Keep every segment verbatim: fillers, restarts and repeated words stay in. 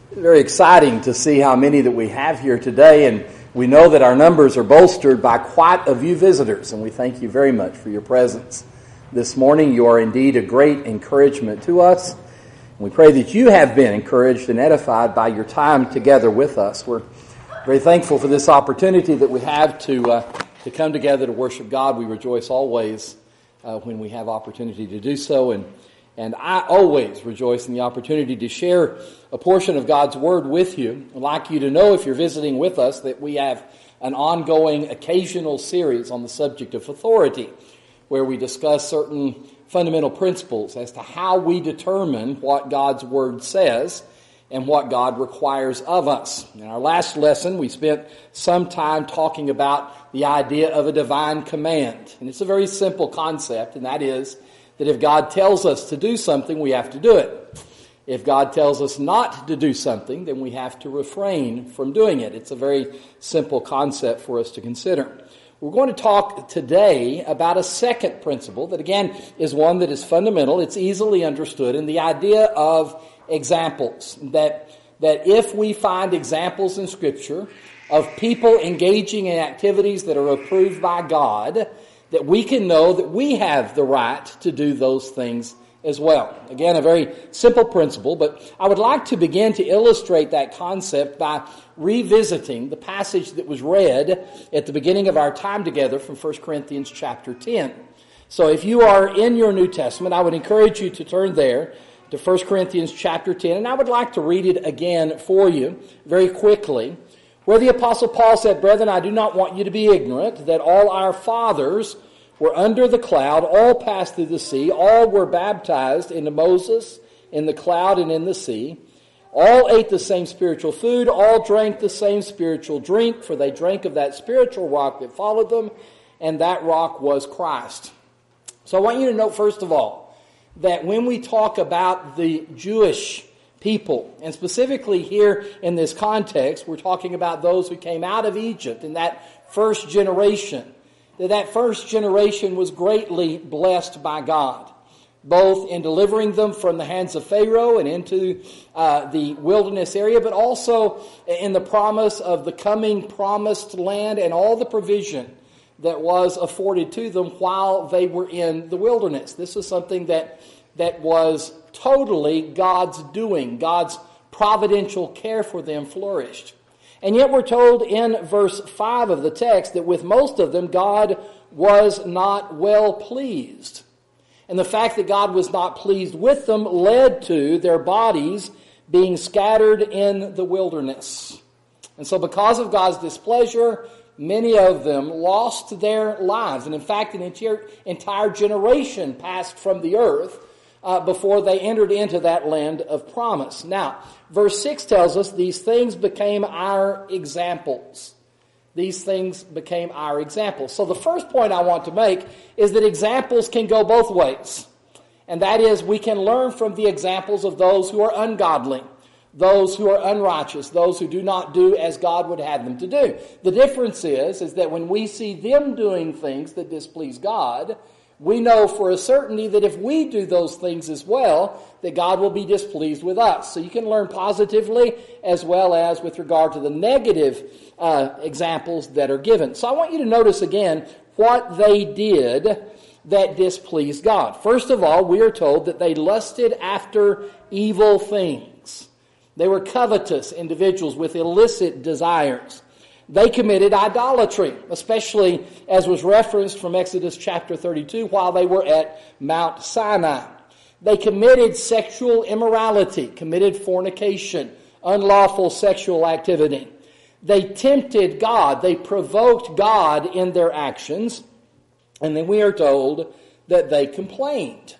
Very exciting to see how many that we have here today, and we know that our numbers are bolstered by quite a few visitors, and we thank you very much for your presence this morning. You are indeed a great encouragement to us. We pray that you have been encouraged and edified by your time together with us. We're very thankful for this opportunity that we have to uh, to come together to worship God. We rejoice always uh, when we have opportunity to do so, and And I always rejoice in the opportunity to share a portion of God's Word with you. I'd like you to know, if you're visiting with us, that we have an ongoing occasional series on the subject of authority, where we discuss certain fundamental principles as to how we determine what God's Word says and what God requires of us. In our last lesson, we spent some time talking about the idea of a divine command. And it's a very simple concept, and that is that if God tells us to do something, we have to do it. If God tells us not to do something, then we have to refrain from doing it. It's a very simple concept for us to consider. We're going to talk today about a second principle that, again, is one that is fundamental. It's easily understood, and the idea of examples. That, that if we find examples in Scripture of people engaging in activities that are approved by God, that we can know that we have the right to do those things as well. Again, a very simple principle, but I would like to begin to illustrate that concept by revisiting the passage that was read at the beginning of our time together from First Corinthians chapter ten. So if you are in your New Testament, I would encourage you to turn there to First Corinthians chapter ten, and I would like to read it again for you very quickly, where the Apostle Paul said, "Brethren, I do not want you to be ignorant that all our fathers were under the cloud, all passed through the sea, all were baptized into Moses in the cloud and in the sea. All ate the same spiritual food, all drank the same spiritual drink, for they drank of that spiritual rock that followed them, and that rock was Christ." So I want you to note, first of all, that when we talk about the Jewish people, and specifically here in this context, we're talking about those who came out of Egypt in that first generation, that that first generation was greatly blessed by God, both in delivering them from the hands of Pharaoh and into uh, the wilderness area, but also in the promise of the coming promised land and all the provision that was afforded to them while they were in the wilderness. This was something that that was totally God's doing. God's providential care for them flourished. And yet we're told in verse five of the text that with most of them God was not well pleased. And the fact that God was not pleased with them led to their bodies being scattered in the wilderness. And so because of God's displeasure, many of them lost their lives. And in fact, an entire, entire generation passed from the earth Uh, before they entered into that land of promise. Now, verse six tells us these things became our examples. These things became our examples. So the first point I want to make is that examples can go both ways. And that is, we can learn from the examples of those who are ungodly, those who are unrighteous, those who do not do as God would have them to do. The difference is, is that when we see them doing things that displease God, we know for a certainty that if we do those things as well, that God will be displeased with us. So you can learn positively as well as with regard to the negative uh, examples that are given. So I want you to notice again what they did that displeased God. First of all, we are told that they lusted after evil things. They were covetous individuals with illicit desires. They committed idolatry, especially as was referenced from Exodus chapter thirty-two while they were at Mount Sinai. They committed sexual immorality, committed fornication, unlawful sexual activity. They tempted God. They provoked God in their actions. And then we are told that they complained.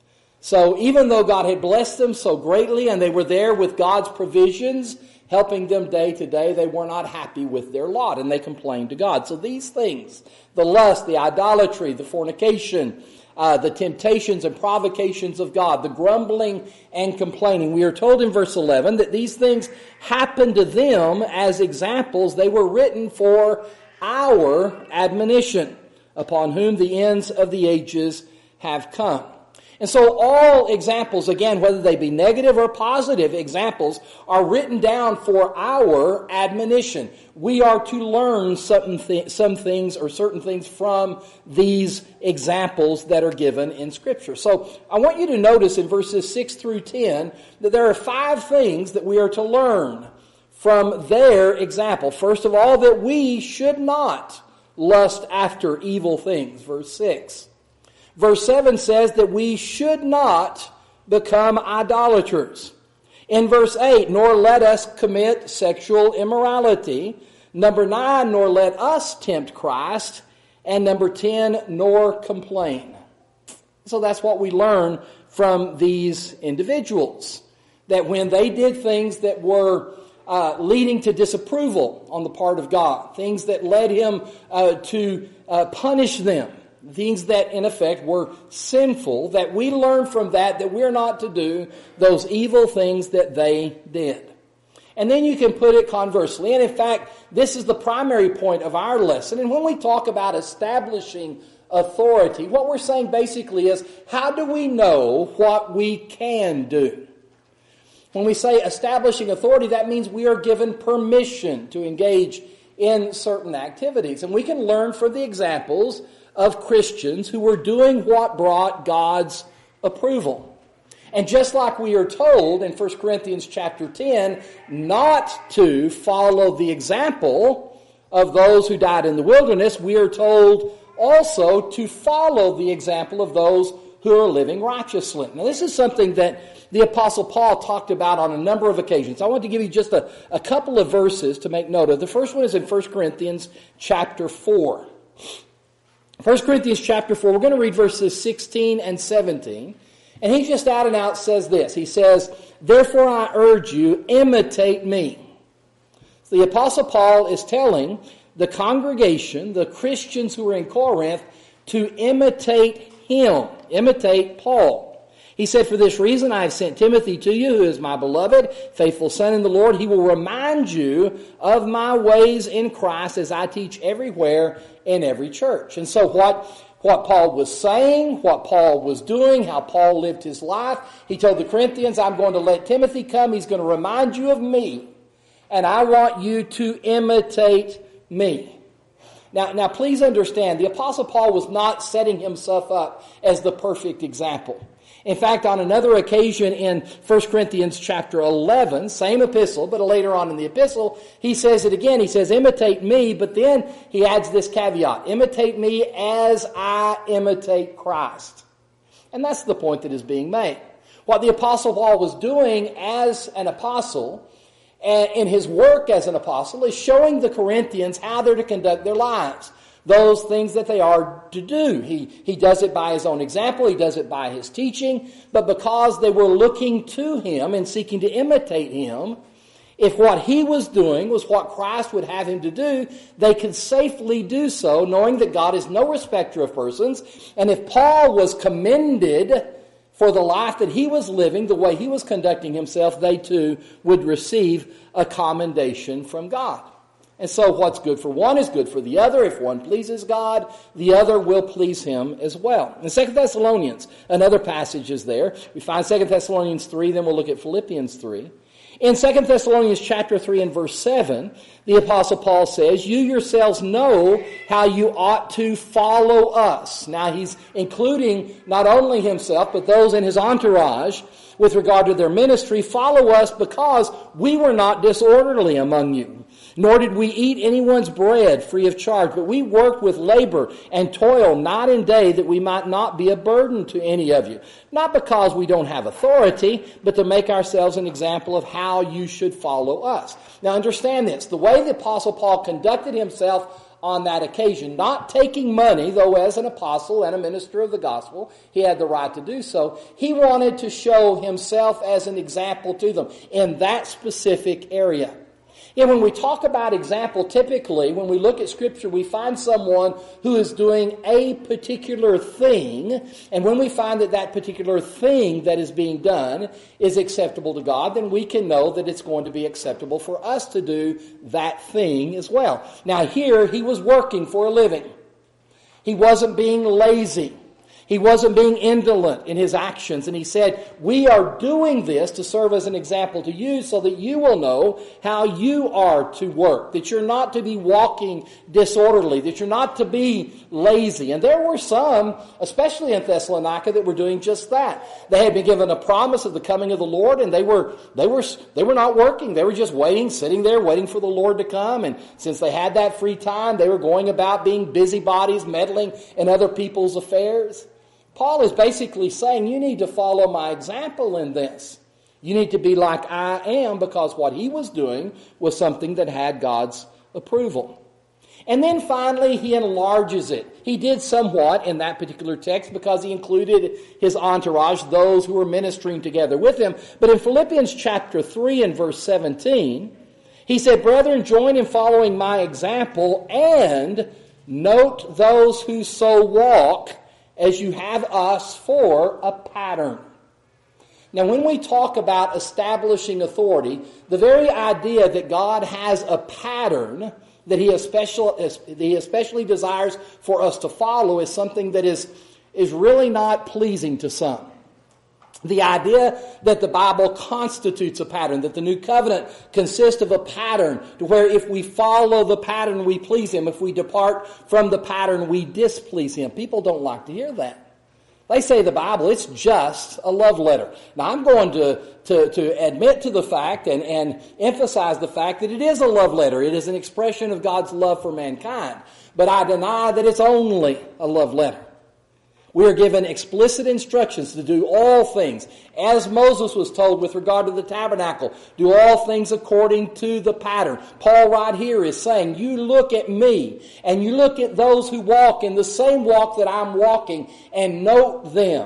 So even though God had blessed them so greatly and they were there with God's provisions, helping them day to day, they were not happy with their lot, and they complained to God. So these things, the lust, the idolatry, the fornication, uh, the temptations and provocations of God, the grumbling and complaining, we are told in verse eleven that these things happened to them as examples. They were written for our admonition, upon whom the ends of the ages have come. And so all examples, again, whether they be negative or positive examples, are written down for our admonition. We are to learn some, th- some things or certain things from these examples that are given in Scripture. So I want you to notice in verses six through ten that there are five things that we are to learn from their example. First of all, that we should not lust after evil things, verse six. Verse seven says that we should not become idolaters. In verse eight, nor let us commit sexual immorality. Number nine, nor let us tempt Christ. And number ten, nor complain. So that's what we learn from these individuals. That when they did things that were uh, leading to disapproval on the part of God, things that led him uh, to uh, punish them, things that in effect were sinful, that we learn from that that we're not to do those evil things that they did. And then you can put it conversely. And in fact, this is the primary point of our lesson. And when we talk about establishing authority, what we're saying basically is, how do we know what we can do? When we say establishing authority, that means we are given permission to engage in certain activities. And we can learn from the examples of Christians who were doing what brought God's approval. And just like we are told in First Corinthians chapter ten not to follow the example of those who died in the wilderness, we are told also to follow the example of those who are living righteously. Now this is something that the Apostle Paul talked about on a number of occasions. I want to give you just a, a couple of verses to make note of. The first one is in First Corinthians chapter four. First Corinthians chapter four, we're going to read verses sixteen and seventeen. And he just out and out says this. He says, therefore I urge you, imitate me. So the Apostle Paul is telling the congregation, the Christians who are in Corinth, to imitate him, imitate Paul. He said, for this reason I have sent Timothy to you, who is my beloved, faithful son in the Lord. He will remind you of my ways in Christ as I teach everywhere in every church. And so what, what Paul was saying, what Paul was doing, how Paul lived his life, he told the Corinthians, I'm going to let Timothy come. He's going to remind you of me. And I want you to imitate me. Now, now please understand, the Apostle Paul was not setting himself up as the perfect example. In fact, on another occasion in First Corinthians chapter eleven, same epistle, but later on in the epistle, he says it again. He says, imitate me, but then he adds this caveat, imitate me as I imitate Christ. And that's the point that is being made. What the Apostle Paul was doing as an apostle, and in his work as an apostle, is showing the Corinthians how they're to conduct their lives. Those things that they are to do. He, he does it by his own example. He does it by his teaching. But because they were looking to him and seeking to imitate him, if what he was doing was what Christ would have him to do, they could safely do so, knowing that God is no respecter of persons. And if Paul was commended for the life that he was living, the way he was conducting himself, they too would receive a commendation from God. And so what's good for one is good for the other. If one pleases God, the other will please him as well. In Second Thessalonians, another passage is there. We find Second Thessalonians three, then we'll look at Philippians three. In Second Thessalonians chapter three and verse seven, the Apostle Paul says, you yourselves know how you ought to follow us. Now he's including not only himself, but those in his entourage with regard to their ministry. Follow us because we were not disorderly among you. Nor did we eat anyone's bread free of charge, but we worked with labor and toil night and day that we might not be a burden to any of you. Not because we don't have authority, but to make ourselves an example of how you should follow us. Now understand this, the way the Apostle Paul conducted himself on that occasion, not taking money, though as an apostle and a minister of the gospel, he had the right to do so. He wanted to show himself as an example to them in that specific area. Yeah, when we talk about example, typically when we look at Scripture, we find someone who is doing a particular thing, and when we find that that particular thing that is being done is acceptable to God, then we can know that it's going to be acceptable for us to do that thing as well. Now here, he was working for a living. He wasn't being lazy. He wasn't being indolent in his actions. And he said, we are doing this to serve as an example to you so that you will know how you are to work. That you're not to be walking disorderly. That you're not to be lazy. And there were some, especially in Thessalonica, that were doing just that. They had been given a promise of the coming of the Lord, and they were they were they were not working. They were just waiting, sitting there, waiting for the Lord to come. And since they had that free time, they were going about being busybodies, meddling in other people's affairs. Paul is basically saying, you need to follow my example in this. You need to be like I am, because what he was doing was something that had God's approval. And then finally, he enlarges it. He did somewhat in that particular text because he included his entourage, those who were ministering together with him. But in Philippians chapter three and verse seventeen, he said, brethren, join in following my example and note those who so walk as you have us for a pattern. Now, when we talk about establishing authority, the very idea that God has a pattern that he especially, he especially desires for us to follow is something that is, is really not pleasing to some. The idea that the Bible constitutes a pattern, that the new covenant consists of a pattern to where if we follow the pattern we please him, if we depart from the pattern we displease him. People don't like to hear that. They say the Bible, it's just a love letter. Now I'm going to, to, to admit to the fact and, and emphasize the fact that it is a love letter. It is an expression of God's love for mankind. But I deny that it's only a love letter. We are given explicit instructions to do all things, as Moses was told with regard to the tabernacle. Do all things according to the pattern. Paul right here is saying, you look at me, and you look at those who walk in the same walk that I'm walking, and note them.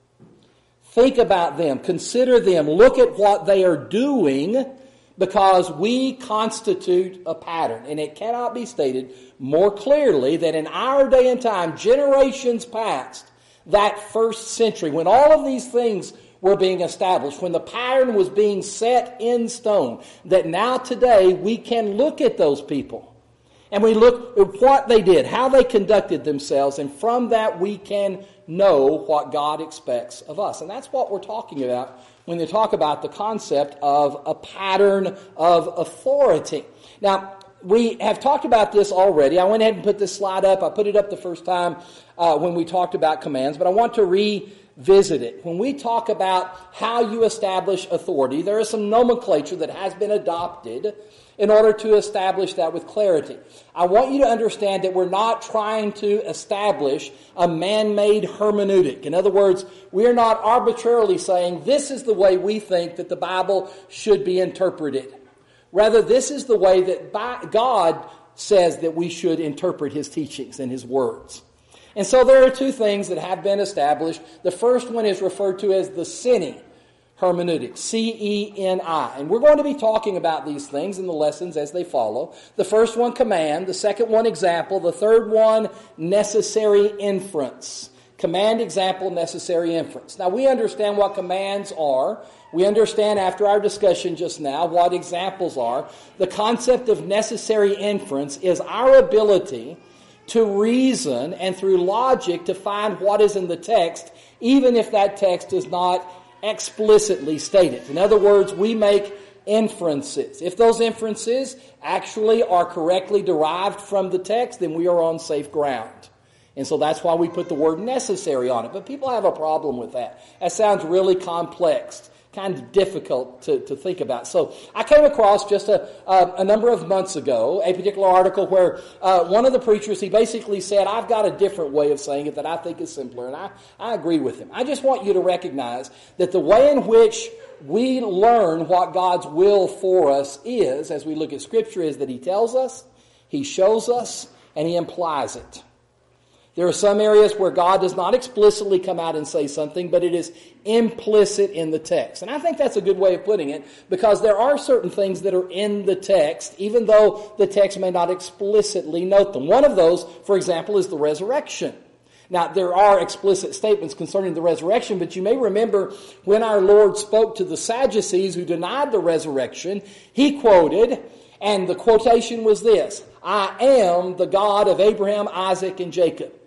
Think about them. Consider them. Look at what they are doing, because we constitute a pattern. And it cannot be stated more clearly that in our day and time, generations past, that first century, when all of these things were being established, when the pattern was being set in stone, that now today we can look at those people. And we look at what they did, how they conducted themselves, and from that we can know what God expects of us. And that's what we're talking about when they talk about the concept of a pattern of authority. Now, we have talked about this already. I went ahead and put this slide up. I put it up the first time uh, when we talked about commands, but I want to revisit it. When we talk about how you establish authority, there is some nomenclature that has been adopted in order to establish that with clarity. I want you to understand that we're not trying to establish a man-made hermeneutic. In other words, we're not arbitrarily saying this is the way we think that the Bible should be interpreted. Rather, this is the way that God says that we should interpret his teachings and his words. And so there are two things that have been established. The first one is referred to as the Ceni hermeneutic, C E N I. And we're going to be talking about these things in the lessons as they follow. The first one, command. The second one, example. The third one, necessary inference. Command, example, necessary inference. Now, we understand what commands are. We understand after our discussion just now what examples are. The concept of necessary inference is our ability to reason and through logic to find what is in the text, even if that text is not explicitly stated. In other words, we make inferences. If those inferences actually are correctly derived from the text, then we are on safe ground. And so that's why we put the word necessary on it. But people have a problem with that. That sounds really complex, kind of difficult to, to think about. So I came across just a, a, a number of months ago a particular article where uh, one of the preachers, he basically said, I've got a different way of saying it that I think is simpler. And I, I agree with him. I just want you to recognize that the way in which we learn what God's will for us is, as we look at Scripture, is that he tells us, he shows us, and he implies it. There are some areas where God does not explicitly come out and say something, but it is implicit in the text. And I think that's a good way of putting it, because there are certain things that are in the text, even though the text may not explicitly note them. One of those, for example, is the resurrection. Now, there are explicit statements concerning the resurrection, but you may remember when our Lord spoke to the Sadducees who denied the resurrection, he quoted, and the quotation was this, I am the God of Abraham, Isaac, and Jacob.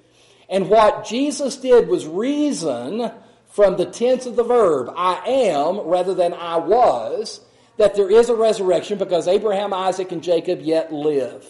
And what Jesus did was reason from the tense of the verb, I am, rather than I was, that there is a resurrection because Abraham, Isaac, and Jacob yet live.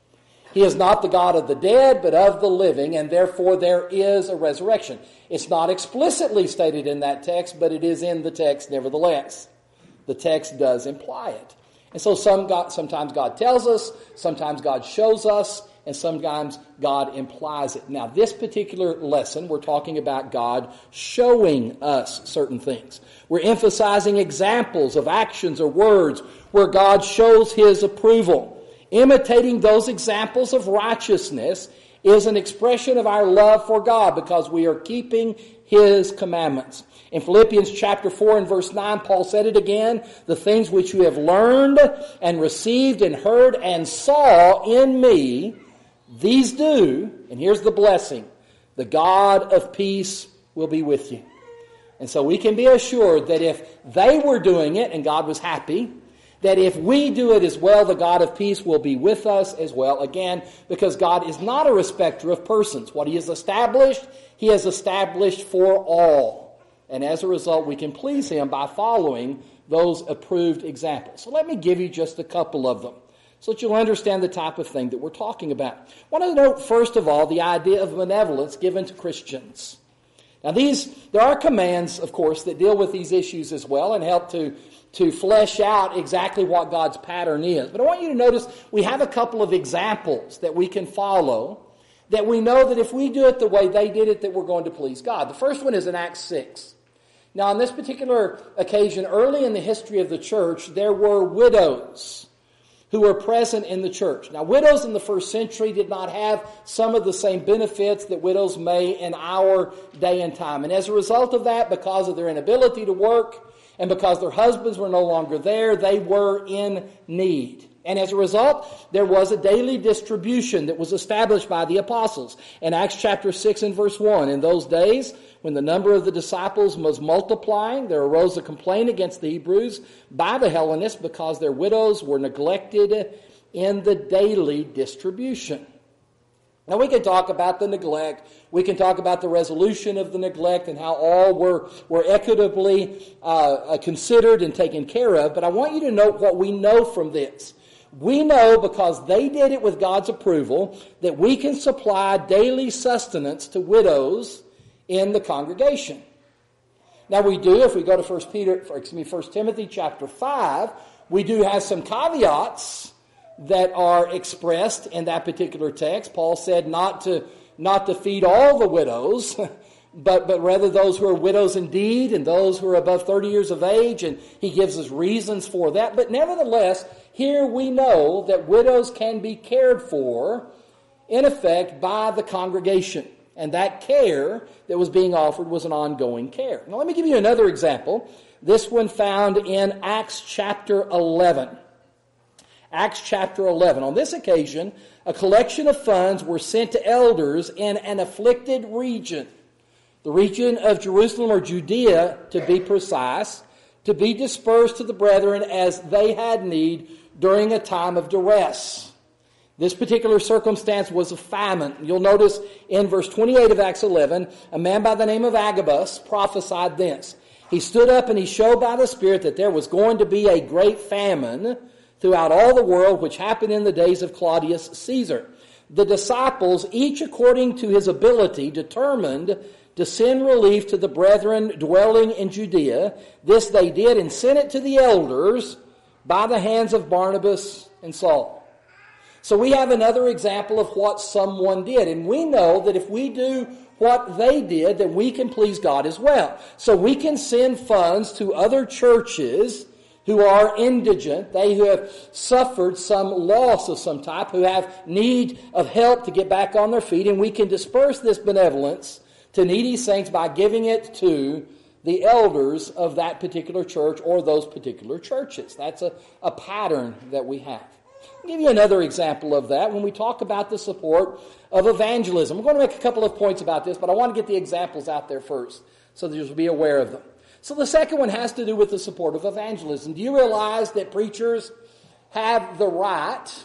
He is not the God of the dead, but of the living, and therefore there is a resurrection. It's not explicitly stated in that text, but it is in the text nevertheless. The text does imply it. And so some God, sometimes God tells us, sometimes God shows us, and sometimes God implies it. Now, this particular lesson, we're talking about God showing us certain things. We're emphasizing examples of actions or words where God shows His approval. Imitating those examples of righteousness is an expression of our love for God because we are keeping His commandments. In Philippians chapter four and verse nine, Paul said it again, the things which you have learned and received and heard and saw in me, these do, and here's the blessing, the God of peace will be with you. And so we can be assured that if they were doing it and God was happy, that if we do it as well, the God of peace will be with us as well. Again, because God is not a respecter of persons. What He has established, He has established for all. And as a result, we can please Him by following those approved examples. So let me give you just a couple of them so that you'll understand the type of thing that we're talking about. I want to note, first of all, the idea of benevolence given to Christians. Now, these there are commands, of course, that deal with these issues as well and help to to flesh out exactly what God's pattern is. But I want you to notice we have a couple of examples that we can follow that we know that if we do it the way they did it, that we're going to please God. The first one is in Acts six. Now, on this particular occasion, early in the history of the church, there were widows who were present in the church. Now, widows in the first century did not have some of the same benefits that widows may in our day and time. And as a result of that, because of their inability to work, and because their husbands were no longer there, they were in need. And as a result, there was a daily distribution that was established by the apostles. In Acts chapter six and verse one, in those days, when the number of the disciples was multiplying, there arose a complaint against the Hebrews by the Hellenists because their widows were neglected in the daily distribution. Now, we can talk about the neglect. We can talk about the resolution of the neglect and how all were, were equitably uh, considered and taken care of. But I want you to note what we know from this. We know, because they did it with God's approval, that we can supply daily sustenance to widows in the congregation. Now, we do, if we go to First Peter, excuse me, First Timothy chapter five, we do have some caveats that are expressed in that particular text. Paul said not to not to feed all the widows, but but rather those who are widows indeed and those who are above thirty years of age, and he gives us reasons for that. But nevertheless, here we know that widows can be cared for, in effect, by the congregation. And that care that was being offered was an ongoing care. Now let me give you another example. This one found in Acts chapter eleven. Acts chapter eleven. On this occasion, a collection of funds were sent to elders in an afflicted region, the region of Jerusalem or Judea, to be precise, to be dispersed to the brethren as they had need during a time of duress. This particular circumstance was a famine. You'll notice in verse twenty-eight of Acts eleven, a man by the name of Agabus prophesied this. He stood up and he showed by the Spirit that there was going to be a great famine throughout all the world, which happened in the days of Claudius Caesar. The disciples, each according to his ability, determined to send relief to the brethren dwelling in Judea. This they did and sent it to the elders by the hands of Barnabas and Saul. So we have another example of what someone did. And we know that if we do what they did, then we can please God as well. So we can send funds to other churches who are indigent, they who have suffered some loss of some type, who have need of help to get back on their feet, and we can disperse this benevolence to needy saints by giving it to the elders of that particular church or those particular churches. That's a, a pattern that we have. I'll give you another example of that when we talk about the support of evangelism. I'm going to make a couple of points about this, but I want to get the examples out there first so that you'll be aware of them. So the second one has to do with the support of evangelism. Do you realize that preachers have the right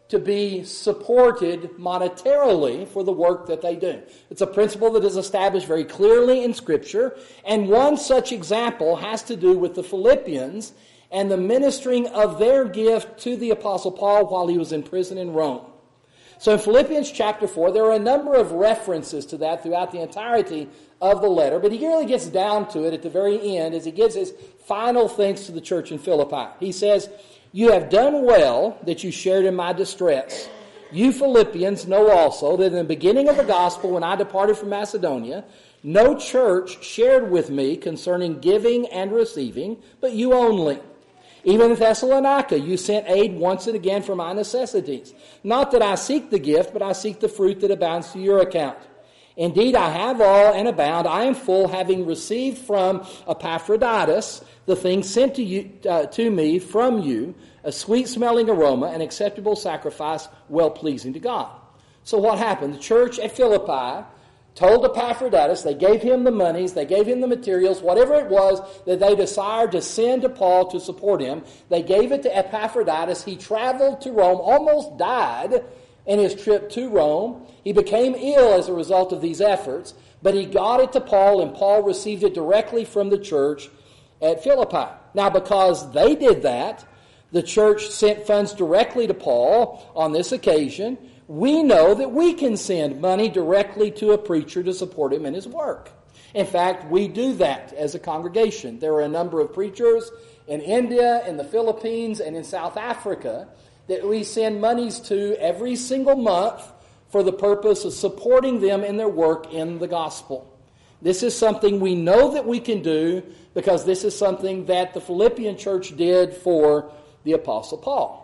to be supported monetarily for the work that they do. It's a principle that is established very clearly in Scripture, and one such example has to do with the Philippians and the ministering of their gift to the Apostle Paul while he was in prison in Rome. So in Philippians chapter four, there are a number of references to that throughout the entirety of the letter, but he really gets down to it at the very end as he gives his final thanks to the church in Philippi. He says, "You have done well that you shared in my distress. You Philippians know also that in the beginning of the gospel, when I departed from Macedonia, no church shared with me concerning giving and receiving, but you only. Even in Thessalonica, you sent aid once and again for my necessities. Not that I seek the gift, but I seek the fruit that abounds to your account. Indeed, I have all and abound. I am full, having received from Epaphroditus the things sent to you uh, to me from you, a sweet-smelling aroma, an acceptable sacrifice, well-pleasing to God." So what happened? The church at Philippi told Epaphroditus, they gave him the monies, they gave him the materials, whatever it was that they desired to send to Paul to support him. They gave it to Epaphroditus. He traveled to Rome, almost died in his trip to Rome. He became ill as a result of these efforts, but he got it to Paul, and Paul received it directly from the church at Philippi. Now, because they did that, the church sent funds directly to Paul on this occasion. We know that we can send money directly to a preacher to support him in his work. In fact, we do that as a congregation. There are a number of preachers in India, in the Philippines, and in South Africa that we send monies to every single month for the purpose of supporting them in their work in the gospel. This is something we know that we can do because this is something that the Philippian church did for the Apostle Paul.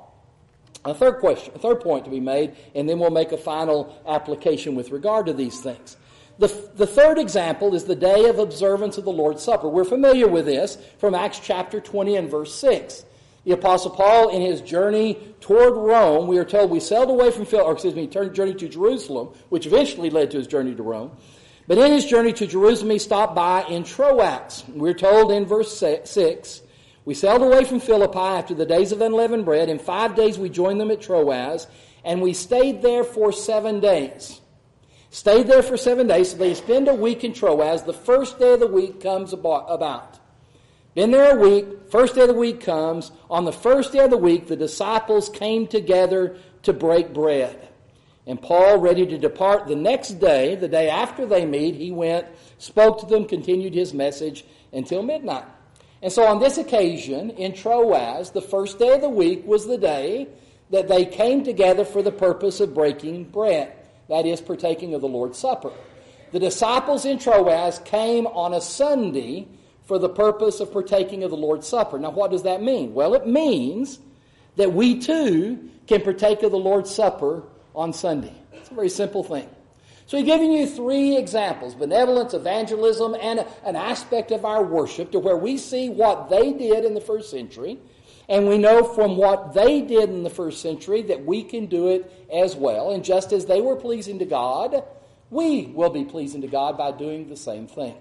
A third question, a third point to be made, and then we'll make a final application with regard to these things. The, the third example is the day of observance of the Lord's Supper. We're familiar with this from Acts chapter twenty and verse six. The Apostle Paul, in his journey toward Rome, we are told we sailed away from Phil, or excuse me, turned journey to Jerusalem, which eventually led to his journey to Rome. But in his journey to Jerusalem, he stopped by in Troas. We're told in verse six, "We sailed away from Philippi after the days of unleavened bread. In five days we joined them at Troas, and we stayed there for seven days." Stayed there for seven days, so they spend a week in Troas. The first day of the week comes about. Been there a week, first day of the week comes. On the first day of the week, the disciples came together to break bread. And Paul, ready to depart the next day, the day after they meet, he went, spoke to them, continued his message until midnight. And so on this occasion, in Troas, the first day of the week was the day that they came together for the purpose of breaking bread. That is, partaking of the Lord's Supper. The disciples in Troas came on a Sunday for the purpose of partaking of the Lord's Supper. Now, what does that mean? Well, it means that we too can partake of the Lord's Supper on Sunday. It's a very simple thing. So he's giving you three examples: benevolence, evangelism, and an aspect of our worship, to where we see what they did in the first century, and we know from what they did in the first century that we can do it as well. And just as they were pleasing to God, we will be pleasing to God by doing the same thing.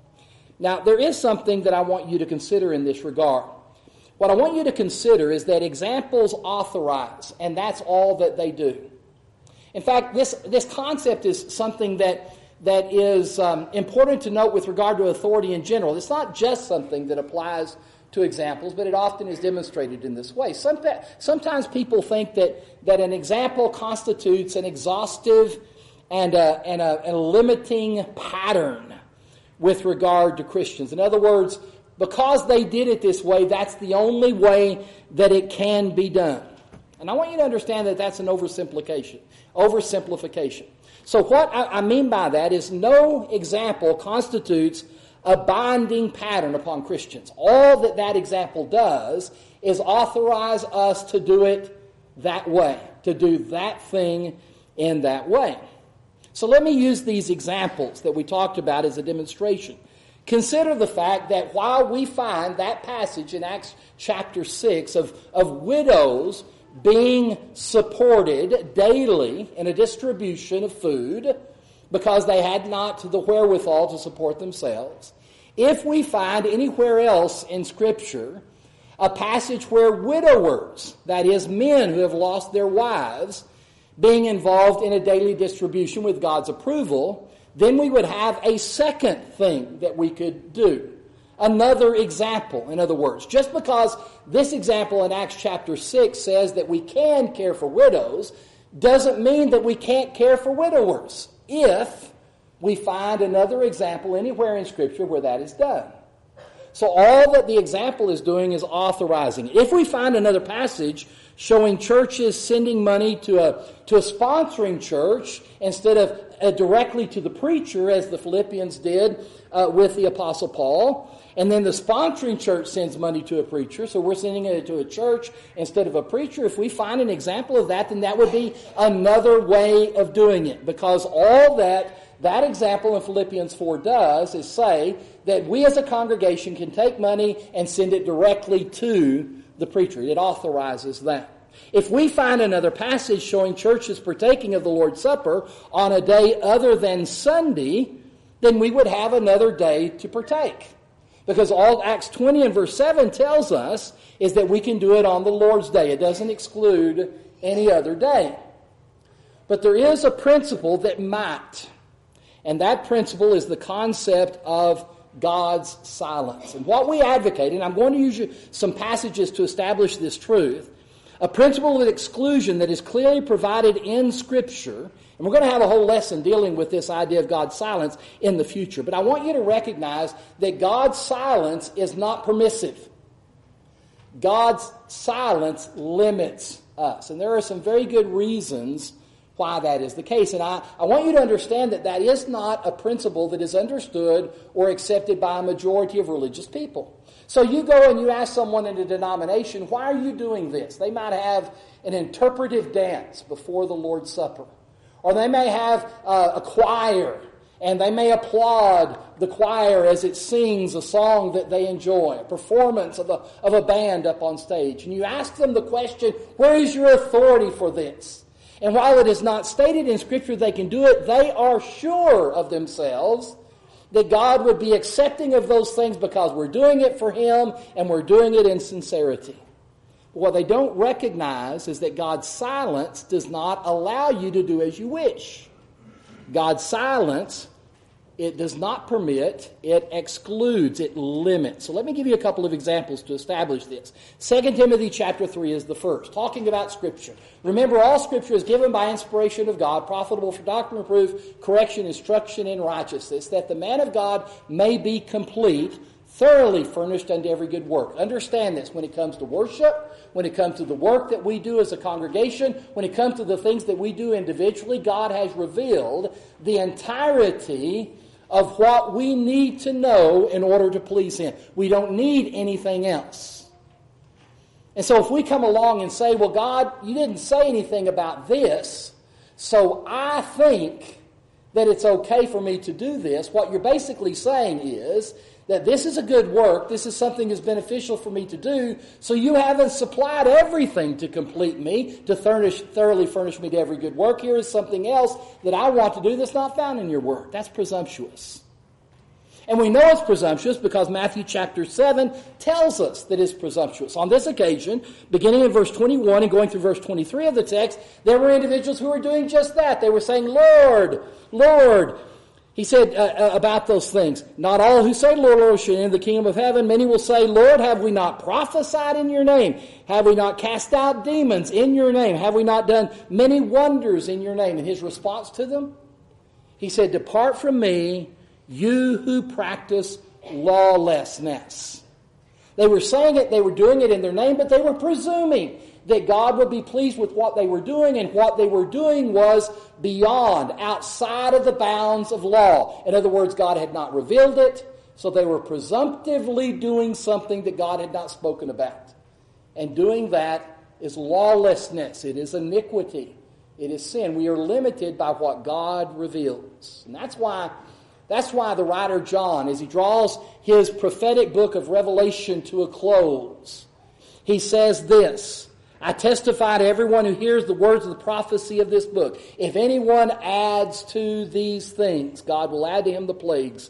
Now, there is something that I want you to consider in this regard. What I want you to consider is that examples authorize, and that's all that they do. In fact, this, this concept is something that, that is um, important to note with regard to authority in general. It's not just something that applies to examples, but it often is demonstrated in this way. Some, sometimes people think that, that an example constitutes an exhaustive and a, and, a, and a limiting pattern with regard to Christians. In other words, because they did it this way, that's the only way that it can be done. And I want you to understand that that's an oversimplification. Oversimplification. So what I mean by that is no example constitutes a binding pattern upon Christians. All that that example does is authorize us to do it that way, to do that thing in that way. So let me use these examples that we talked about as a demonstration. Consider the fact that while we find that passage in Acts chapter six of, of widows being supported daily in a distribution of food because they had not the wherewithal to support themselves, if we find anywhere else in Scripture a passage where widowers, that is, men who have lost their wives, being involved in a daily distribution with God's approval, then we would have a second thing that we could do. Another example, in other words. Just because this example in Acts chapter six says that we can care for widows, doesn't mean that we can't care for widowers if we find another example anywhere in Scripture where that is done. So all that the example is doing is authorizing it. If we find another passage showing churches sending money to a to a sponsoring church instead of uh, directly to the preacher, as the Philippians did uh, with the Apostle Paul, and then the sponsoring church sends money to a preacher, so we're sending it to a church instead of a preacher. If we find an example of that, then that would be another way of doing it, because all that that example in Philippians four does is say that we as a congregation can take money and send it directly to the preacher. It authorizes that. If we find another passage showing churches partaking of the Lord's Supper on a day other than Sunday, then we would have another day to partake. Because all Acts twenty and verse seven tells us is that we can do it on the Lord's Day. It doesn't exclude any other day. But there is a principle that might. And that principle is the concept of God's silence. And what we advocate, and I'm going to use some passages to establish this truth, a principle of exclusion that is clearly provided in Scripture, and we're going to have a whole lesson dealing with this idea of God's silence in the future. But I want you to recognize that God's silence is not permissive. God's silence limits us. And there are some very good reasons why that is the case. And I, I want you to understand that that is not a principle that is understood or accepted by a majority of religious people. So you go and you ask someone in a denomination, why are you doing this? They might have an interpretive dance before the Lord's Supper. Or they may have uh, a choir, and they may applaud the choir as it sings a song that they enjoy, a performance of a, of a band up on stage. And you ask them the question, where is your authority for this? And while it is not stated in Scripture they can do it, they are sure of themselves that God would be accepting of those things because we're doing it for Him and we're doing it in sincerity. But what they don't recognize is that God's silence does not allow you to do as you wish. God's silence, it does not permit, it excludes, it limits. So let me give you a couple of examples to establish this. Second Timothy chapter three is the first, talking about Scripture. Remember, all Scripture is given by inspiration of God, profitable for doctrine, reproof, correction, instruction in righteousness, that the man of God may be complete, thoroughly furnished unto every good work. Understand this when it comes to worship, when it comes to the work that we do as a congregation, when it comes to the things that we do individually, God has revealed the entirety of what we need to know in order to please Him. We don't need anything else. And so if we come along and say, well, God, you didn't say anything about this, so I think that it's okay for me to do this, what you're basically saying is that this is a good work, this is something that's beneficial for me to do, so you haven't supplied everything to complete me, to furnish, thoroughly furnish me to every good work. Here is something else that I want to do that's not found in your word. That's presumptuous. And we know it's presumptuous because Matthew chapter seven tells us that it's presumptuous. On this occasion, beginning in verse twenty-one and going through verse twenty-three of the text, there were individuals who were doing just that. They were saying, Lord, Lord. He said uh, about those things, not all who say, Lord, Lord, shall enter the kingdom of heaven. Many will say, Lord, have we not prophesied in your name? Have we not cast out demons in your name? Have we not done many wonders in your name? And his response to them, he said, depart from me, you who practice lawlessness. They were saying it, they were doing it in their name, but they were presuming that God would be pleased with what they were doing, and what they were doing was beyond, outside of the bounds of law. In other words, God had not revealed it, so they were presumptively doing something that God had not spoken about. And doing that is lawlessness. It is iniquity. It is sin. We are limited by what God reveals. And that's why, that's why the writer John, as he draws his prophetic book of Revelation to a close, he says this, I testify to everyone who hears the words of the prophecy of this book. If anyone adds to these things, God will add to him the plagues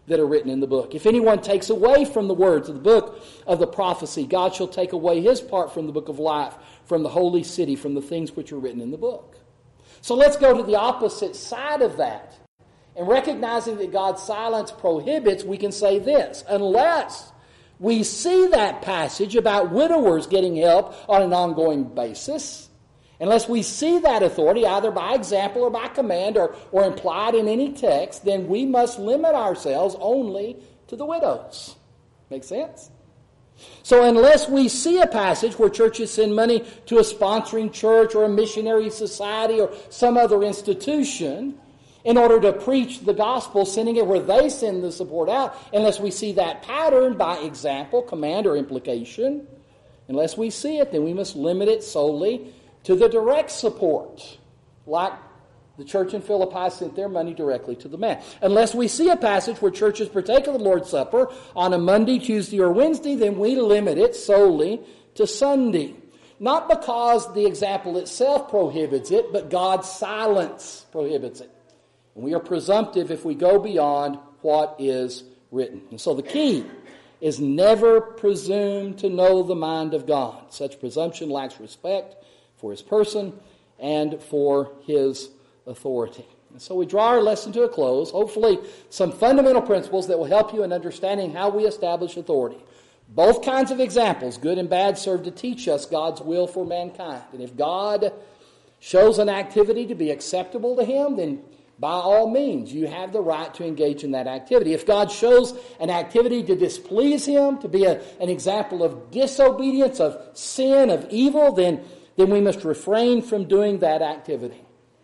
that are written in the book. If anyone takes away from the words of the book of the prophecy, God shall take away his part from the book of life, from the holy city, from the things which are written in the book. So let's go to the opposite side of that. And recognizing that God's silence prohibits, we can say this: unless we see that passage about widowers getting help on an ongoing basis, unless we see that authority either by example or by command or, or implied in any text, then we must limit ourselves only to the widows. Make sense? So unless we see a passage where churches send money to a sponsoring church or a missionary society or some other institution in order to preach the gospel, sending it where they send the support out, unless we see that pattern by example, command, or implication, unless we see it, then we must limit it solely to the direct support, like the church in Philippi sent their money directly to the man. Unless we see a passage where churches partake of the Lord's Supper on a Monday, Tuesday, or Wednesday, then we limit it solely to Sunday. Not because the example itself prohibits it, but God's silence prohibits it. And we are presumptive if we go beyond what is written. And so the key is never presume to know the mind of God. Such presumption lacks respect for his person and for his authority. And so we draw our lesson to a close. Hopefully some fundamental principles that will help you in understanding how we establish authority. Both kinds of examples, good and bad, serve to teach us God's will for mankind. And if God shows an activity to be acceptable to him, then by all means, you have the right to engage in that activity. If God shows an activity to displease him, to be a, an example of disobedience, of sin, of evil, then, then we must refrain from doing that activity.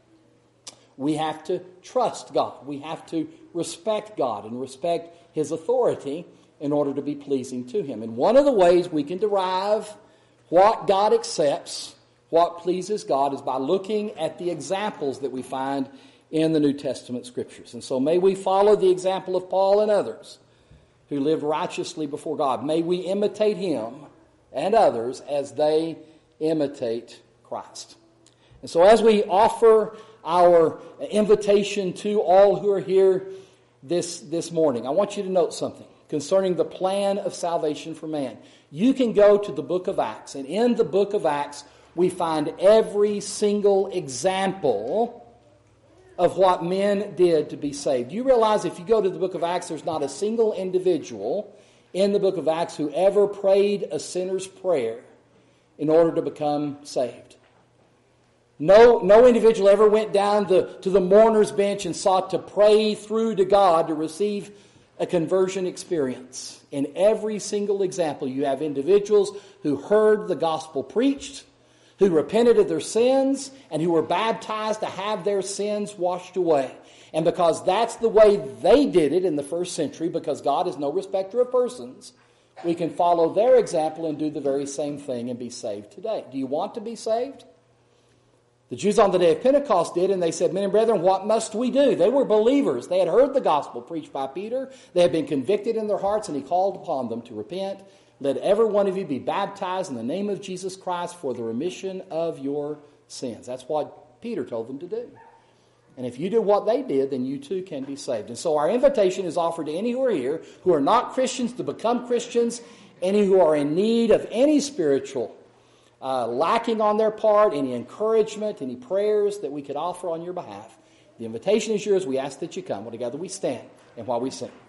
We have to trust God. We have to respect God and respect his authority in order to be pleasing to him. And one of the ways we can derive what God accepts, what pleases God, is by looking at the examples that we find in the New Testament Scriptures. And so may we follow the example of Paul and others who lived righteously before God. May we imitate him and others as they imitate Christ. And so as we offer our invitation to all who are here this, this morning, I want you to note something concerning the plan of salvation for man. You can go to the book of Acts, and in the book of Acts we find every single example of what men did to be saved. You realize if you go to the book of Acts, there's not a single individual in the book of Acts who ever prayed a sinner's prayer in order to become saved. No, no individual ever went down the, to the mourner's bench and sought to pray through to God to receive a conversion experience. In every single example, you have individuals who heard the gospel preached, who repented of their sins, and who were baptized to have their sins washed away. And because that's the way they did it in the first century, because God is no respecter of persons, we can follow their example and do the very same thing and be saved today. Do you want to be saved? The Jews on the day of Pentecost did, and they said, "Men and brethren, what must we do?" They were believers. They had heard the gospel preached by Peter. They had been convicted in their hearts, and he called upon them to repent. "Let every one of you be baptized in the name of Jesus Christ for the remission of your sins." That's what Peter told them to do. And if you do what they did, then you too can be saved. And so our invitation is offered to any who are here who are not Christians to become Christians, any who are in need of any spiritual uh, lacking on their part, any encouragement, any prayers that we could offer on your behalf. The invitation is yours. We ask that you come. Well, together we stand and while we sing.